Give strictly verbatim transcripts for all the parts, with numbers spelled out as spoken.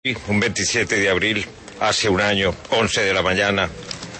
Un veintisiete de abril, hace un año, once de la mañana,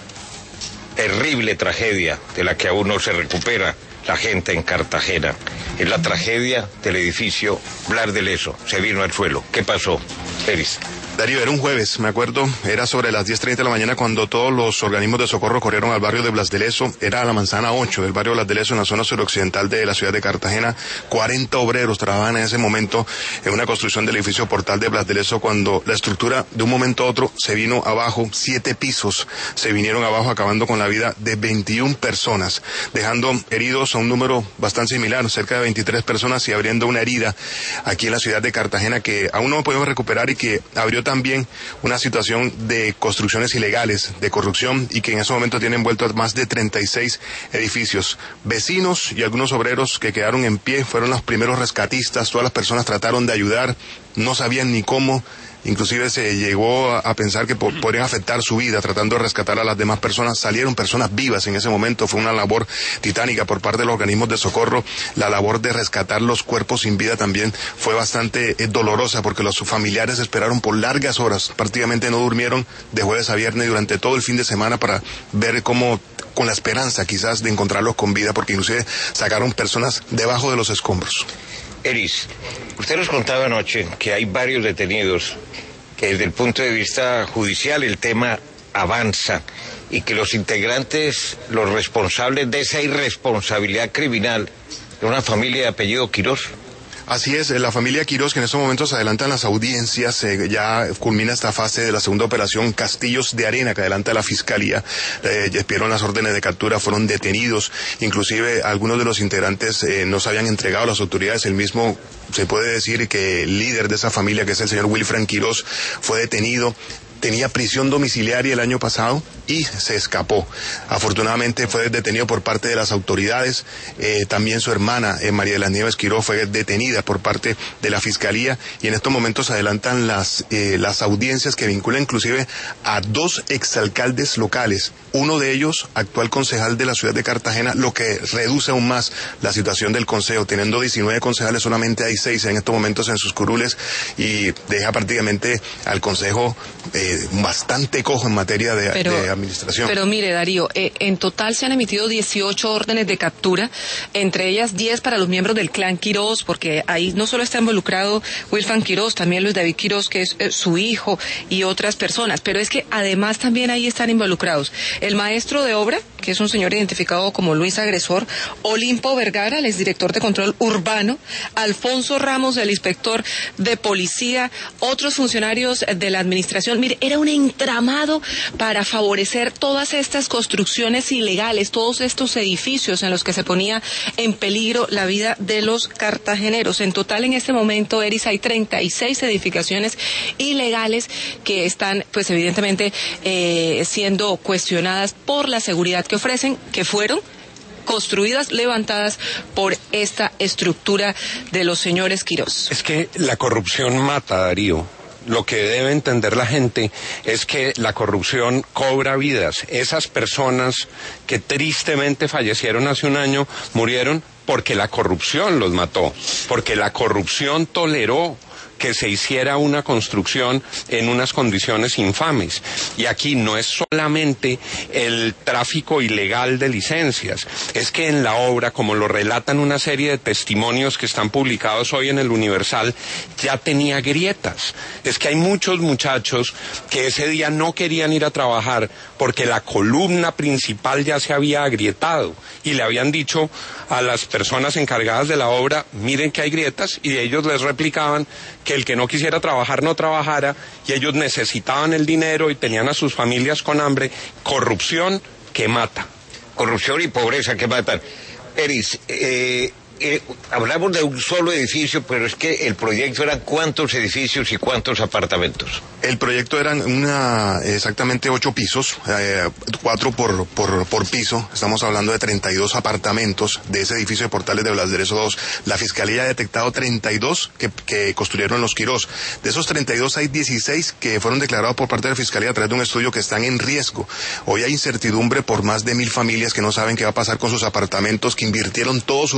terrible tragedia de la que aún no se recupera la gente en Cartagena. Es la tragedia del edificio Blas de Lezo. Se vino al suelo. ¿Qué pasó, Peris? Darío, era un jueves, me acuerdo, era sobre las diez treinta de la mañana cuando todos los organismos de socorro corrieron al barrio de Blas de Lezo. Era la manzana ocho del barrio Blas de Lezo en la zona suroccidental de la ciudad de Cartagena. cuarenta obreros trabajaban en ese momento en una construcción del edificio Portal de Blas de Lezo cuando la estructura de un momento a otro se vino abajo. Siete pisos se vinieron abajo, acabando con la vida de veintiuna personas, dejando heridos a un número bastante similar, cerca de veintitrés personas, y abriendo una herida aquí en la ciudad de Cartagena que aún no podemos recuperar y que abrió también una situación de construcciones ilegales, de corrupción, y que en ese momento tiene envuelto a más de treinta y seis edificios. Vecinos y algunos obreros que quedaron en pie fueron los primeros rescatistas. Todas las personas trataron de ayudar, no sabían ni cómo. Inclusive se llegó a, a pensar que po podrían afectar su vida tratando de rescatar a las demás personas. Salieron personas vivas en ese momento. Fue una labor titánica por parte de los organismos de socorro. La labor de rescatar los cuerpos sin vida también fue bastante eh, dolorosa, porque los familiares esperaron por largas horas, prácticamente no durmieron de jueves a viernes durante todo el fin de semana para ver cómo, con la esperanza quizás de encontrarlos con vida, porque inclusive sacaron personas debajo de los escombros. Eris, usted nos contaba anoche que hay varios detenidos, que desde el punto de vista judicial el tema avanza y que los integrantes, los responsables de esa irresponsabilidad criminal de una familia de apellido Quirós. Así es, la familia Quirós, que en estos momentos adelantan las audiencias, eh, ya culmina esta fase de la segunda operación Castillos de Arena, que adelanta la Fiscalía. Eh, expidieron las órdenes de captura, fueron detenidos, inclusive algunos de los integrantes eh, no se habían entregado a las autoridades. El mismo, se puede decir que el líder de esa familia, que es el señor Wilfran Quirós, fue detenido. Tenía prisión domiciliaria el año pasado y se escapó. Afortunadamente fue detenido por parte de las autoridades. Eh, también su hermana, eh, María de las Nieves Quirós, fue detenida por parte de la Fiscalía, y en estos momentos adelantan las, eh, las audiencias que vinculan inclusive a dos exalcaldes locales. Uno de ellos, actual concejal de la ciudad de Cartagena, lo que reduce aún más la situación del consejo. Teniendo diecinueve concejales, solamente hay seis en estos momentos en sus curules, y deja prácticamente al consejo eh, bastante cojo en materia de, pero, de administración. Pero mire, Darío, eh, en total se han emitido dieciocho órdenes de captura, entre ellas diez para los miembros del clan Quirós, porque ahí no solo está involucrado Wilfran Quirós, también Luis David Quirós, que es eh, su hijo, y otras personas, pero es que además también ahí están involucrados el maestro de obra, que es un señor identificado como Luis Agresor, Olimpo Vergara, el exdirector de control urbano, Alfonso Ramos, el inspector de policía, otros funcionarios de la administración. Mire, era un entramado para favorecer todas estas construcciones ilegales, todos estos edificios en los que se ponía en peligro la vida de los cartageneros. En total, en este momento, Eris, hay treinta y seis edificaciones ilegales que están, pues evidentemente, eh, siendo cuestionadas por la seguridad que ofrecen, que fueron construidas, levantadas por esta estructura de los señores Quirós. Es que la corrupción mata, Darío. Lo que debe entender la gente es que la corrupción cobra vidas. Esas personas que tristemente fallecieron hace un año murieron porque la corrupción los mató, porque la corrupción toleró que se hiciera una construcción en unas condiciones infames. Y aquí no es solamente el tráfico ilegal de licencias, es que en la obra, como lo relatan una serie de testimonios que están publicados hoy en el Universal, ya tenía grietas. Es que hay muchos muchachos que ese día no querían ir a trabajar porque la columna principal ya se había agrietado, y le habían dicho a las personas encargadas de la obra, miren que hay grietas, y ellos les replicaban que el que no quisiera trabajar no trabajara, y ellos necesitaban el dinero y tenían a sus familias con hambre. Corrupción que mata. Corrupción y pobreza que matan. Eris, eh, eh, hablamos de un solo edificio, pero es que el proyecto eran cuántos edificios y cuántos apartamentos. El proyecto eran una, exactamente ocho pisos, eh, cuatro por, por, por piso. Estamos hablando de treinta y dos apartamentos de ese edificio de Portales de Blas de Lezo dos. La Fiscalía ha detectado treinta y dos que, que construyeron los Quirós. De esos treinta y dos hay dieciséis que fueron declarados por parte de la Fiscalía a través de un estudio que están en riesgo. Hoy hay incertidumbre por más de mil familias que no saben qué va a pasar con sus apartamentos, que invirtieron todos sus recursos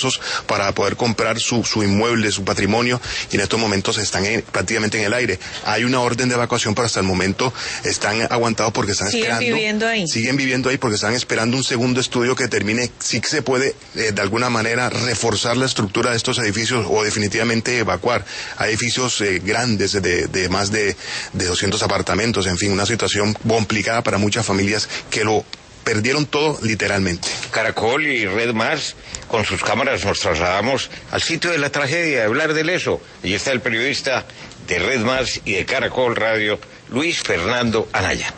recursos para poder comprar su, su inmueble, su patrimonio, y en estos momentos están en, prácticamente en el aire. Hay una orden de evacuación, pero hasta el momento están aguantados porque están ¿Siguen esperando. viviendo ahí? Siguen viviendo ahí porque están esperando un segundo estudio que determine si se puede eh, de alguna manera reforzar la estructura de estos edificios o definitivamente evacuar. Hay edificios eh, grandes de, de más de, de doscientos apartamentos, en fin, una situación complicada para muchas familias que lo perdieron todo literalmente. Caracol y Red Más, con sus cámaras nos trasladamos al sitio de la tragedia de Blas de Leso. Allí está el periodista de Red Más y de Caracol Radio, Luis Fernando Anaya.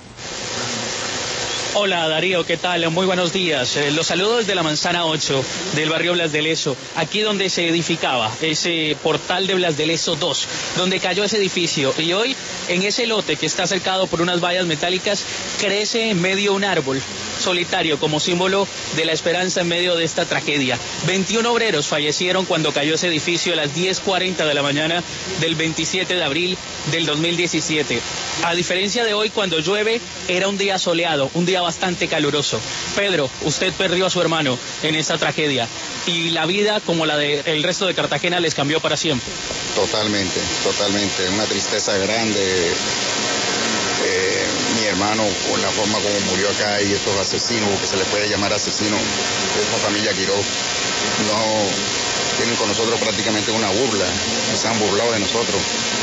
Hola Darío, ¿qué tal? Muy buenos días. Eh, los saludo desde la Manzana ocho del barrio Blas de Leso, aquí donde se edificaba ese portal de Blas de Leso dos, donde cayó ese edificio. Y hoy, en ese lote que está cercado por unas vallas metálicas, crece en medio un árbol solitario como símbolo de la esperanza en medio de esta tragedia. veintiún obreros fallecieron cuando cayó ese edificio a las diez cuarenta de la mañana del veintisiete de abril del dos mil diecisiete. A diferencia de hoy, cuando llueve, era un día soleado, un día bastante caluroso. Pedro, usted perdió a su hermano en esta tragedia y la vida, como la del resto de Cartagena, les cambió para siempre. Totalmente, totalmente. Una tristeza grande. Eh, mi hermano, con la forma como murió acá y estos asesinos, que se les puede llamar asesinos, de esta familia Quiroz, no tienen con nosotros prácticamente una burla, se han burlado de nosotros.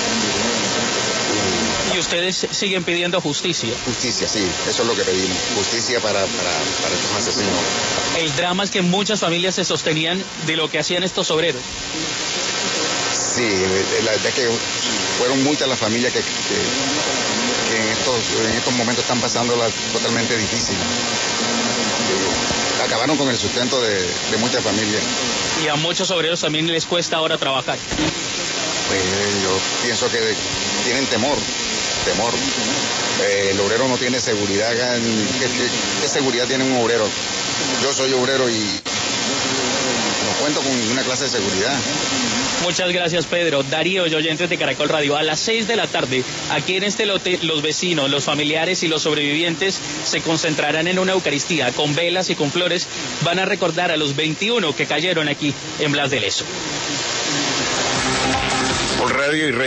¿Y ustedes siguen pidiendo justicia? Justicia, sí, eso es lo que pedimos, justicia para, para, para estos asesinos. El drama es que muchas familias se sostenían de lo que hacían estos obreros. Sí, la verdad es que fueron muchas las familias que, que, que en, estos, en estos momentos están pasándola totalmente difícil. Eh, acabaron con el sustento de, de muchas familias. Y a muchos obreros también les cuesta ahora trabajar. Pues yo pienso que tienen temor, temor. Eh, el obrero no tiene seguridad. ¿Qué, qué, qué seguridad tiene un obrero? Yo soy obrero y no cuento con ninguna clase de seguridad. Muchas gracias, Pedro. Darío y oyentes de Caracol Radio. A las seis de la tarde, aquí en este lote, los vecinos, los familiares y los sobrevivientes se concentrarán en una Eucaristía. Con velas y con flores van a recordar a los veintiuno que cayeron aquí en Blas de Leso. Por radio y red.